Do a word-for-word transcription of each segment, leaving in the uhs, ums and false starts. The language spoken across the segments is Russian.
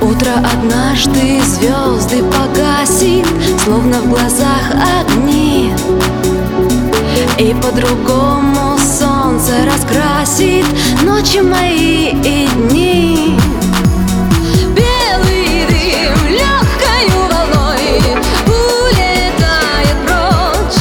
Утро однажды звезды погасит, словно в глазах огни, и по-другому солнце раскрасит ночи мои и дни. Белый дым легкою волной улетает прочь.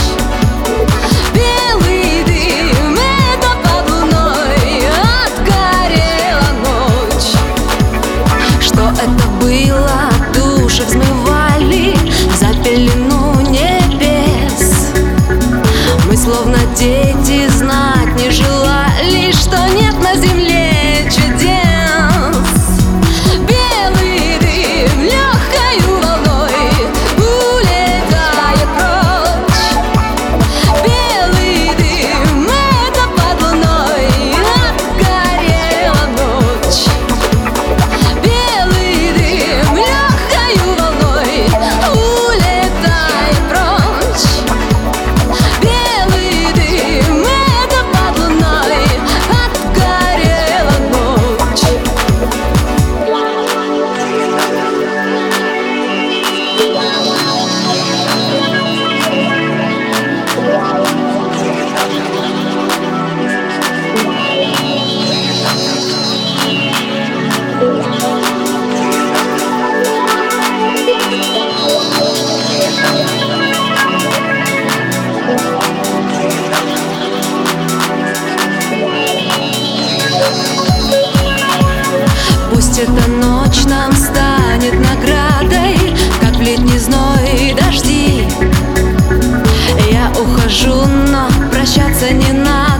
Белый дым — это под луной отгорела ночь. Что это было? Души взмывали за пелену небес. Мы словно дети знать не желали, что нет на земле чудес. Белый дым легкою волной улетает прочь. Белый дым — это под луной отгорела ночь. Белый дым легкою волной улетает прочь. Белый дым — это под луной отгорела ночь. Пусть эта ночь нам станет наградой, как в летний зной и дожди. Я ухожу, но прощаться не надо.